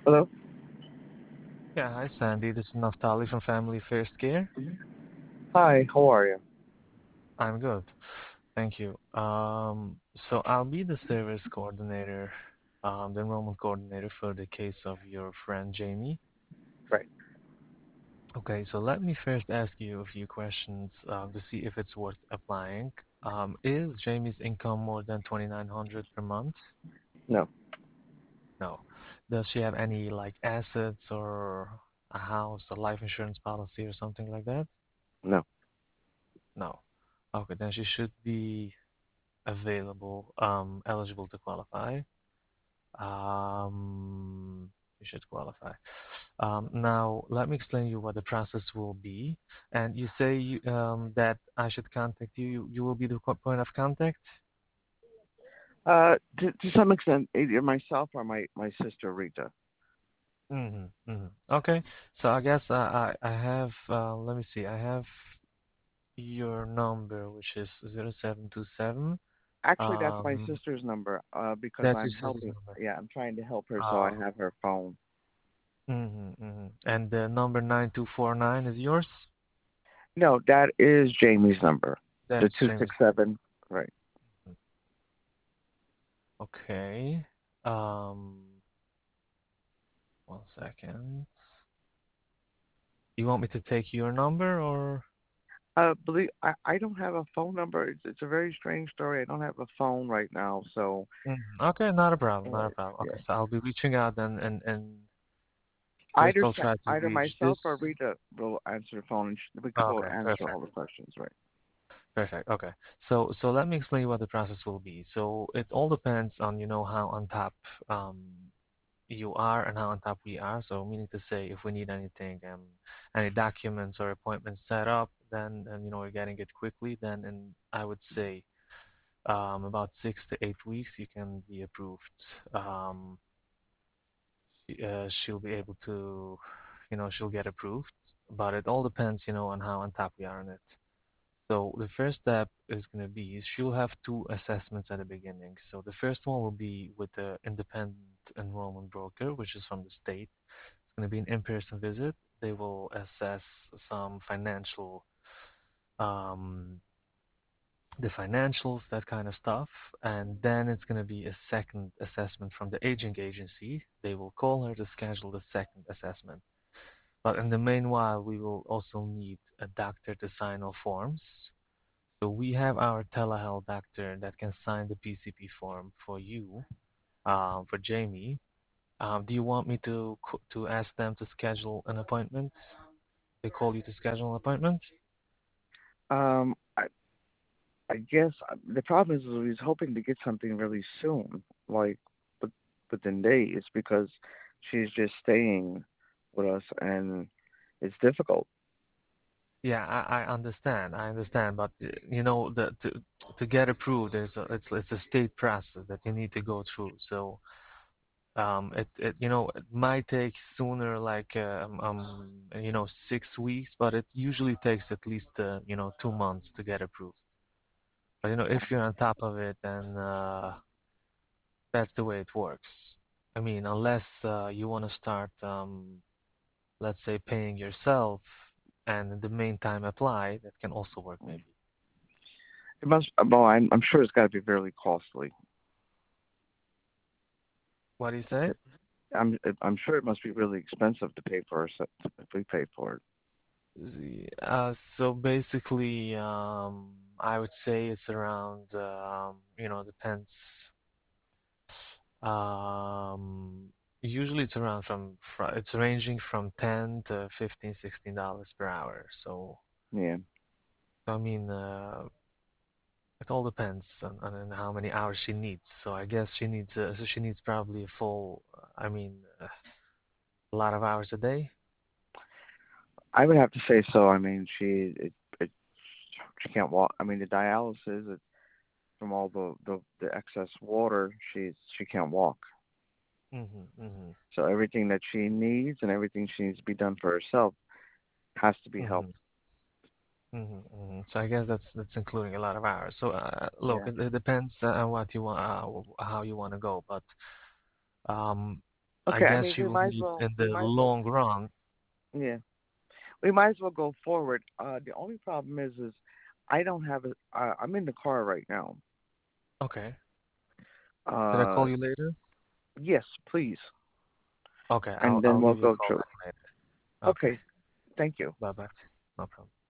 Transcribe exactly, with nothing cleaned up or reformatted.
Hello. Yeah, hi Sandy. This is Naftali from Family First Care. Hi. How are you? I'm good. Thank you. Um, so I'll be the service coordinator, um, the enrollment coordinator for the case of your friend Jamie. Right. Okay, so let me first ask you a few questions um, to see if it's worth applying. Um, is Jamie's income more than twenty-nine hundred per month? No. No. Does she have any like assets or a house, a life insurance policy or something like that? No. No. Okay, then she should be available, um, eligible to qualify. Um, you should qualify. Um, now, let me explain you what the process will be. And you say you, um, that I should contact you. You, you will be the co- point of contact? Uh, to, to some extent, either myself or my my sister Rita. Mm-hmm, mm-hmm. Okay, so I guess I, I, I have, uh, let me see, I have your number, which is zero seven two seven. Actually, that's my Um, sister's number. Uh, because that's your I'm sister's helping. number. Yeah, I'm trying to help her, so I Oh, have her phone. mm-hmm, mm-hmm. And the number nine two four nine is yours? No, that is Jamie's number. The That's two six James. seven. Right. Okay. Um, one second. You want me to take your number or? Uh, believe I, I don't have a phone number. It's it's a very strange story. I don't have a phone right now, so Mhm. Okay, not a problem, not a right. problem. Okay, Yeah. so I'll be reaching out and and and first Either I'll sa- try to either reach myself or this. Rita will answer the phone, and sh- we could both Okay, answer perfect. all the questions. Right. Perfect. Okay. So so let me explain what the process will be. So it all depends on, you know, how on top um you are and how on top we are. So meaning to say if we need anything, um any documents or appointments set up, then and you know we're getting it quickly, then and I would say um about six to eight weeks you can be approved. Um she- uh, she'll be able to, you know, she'll get approved. But it all depends, you know, on how on top we are on it. So the first step is going to be she'll have two assessments at the beginning. So the first one will be with the independent enrollment broker, which is from the state. It's going to be an in-person visit. They will assess some financial, um, the financials, that kind of stuff. And then it's going to be a second assessment from the aging agency. They will call her to schedule the second assessment. But in the meanwhile, we will also need a doctor to sign off forms. So we have our telehealth doctor that can sign the P C P form for you, um, for Jamie. Um, do you want me to to ask them to schedule an appointment? They call you to schedule an appointment? Um, I I guess uh, the problem is we was hoping to get something really soon, like with- within days, because she's just staying with us, and it's difficult. Yeah, I, I understand. I understand, but uh, you know, the to to get approved, there's a it's it's a state process that you need to go through. So um, it it you know it might take sooner, like uh, um, um you know six weeks, but it usually takes at least uh, you know two months to get approved. But you know, if you're on top of it, then uh, that's the way it works. I mean, unless uh, you want to start, um, let's say, paying yourself and in the meantime apply, that can also work maybe. It must. Well, I'm I'm sure it's got to be very costly. What do you say? I'm I'm sure it must be really expensive to pay for us if we pay for it. Z- Uh, so basically, um, I would say it's around, um, you know, depends. Um, Usually it's around from, fr it's ranging from ten to fifteen, sixteen dollars per hour. So, Yeah, I mean, uh, it all depends on, on, on how many hours she needs. So I guess she needs, uh, so she needs probably a full, uh, I mean, uh, a lot of hours a day. I would have to say so. I mean, she it, it she can't walk. I mean, the dialysis it, from all the, the the excess water, she's she can't walk. Hmm, hmm, So everything that she needs and everything she needs to be done for herself has to be hmm, helped. hmm, hmm. So I guess that's that's including a lot of hours. So uh, look, Yeah. it, it depends uh, on what you want, uh, how you want to go. But um, I Okay, I guess mean she we will might as need well in we the might as well long run. yeah. We might as well go forward. Uh the only problem is is I don't have a uh, I'm in the car right now. Okay. Could I Uh call you later? yes, please. Okay, And I'll then I'll we'll give you a go call through. back later. Okay. Okay, thank you. Bye bye. No problem.